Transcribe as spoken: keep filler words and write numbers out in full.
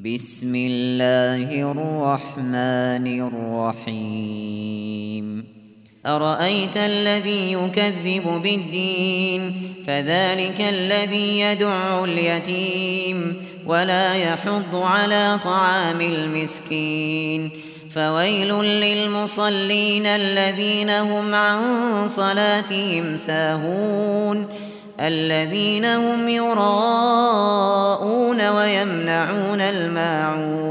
بسم الله الرحمن الرحيم أرأيت الذي يكذب بالدين فذلك الذي يدع اليتيم ولا يحض على طعام المسكين فويل للمصلين الذين هم عن صلاتهم ساهون الذين هم يراءون ويمنعون الماعون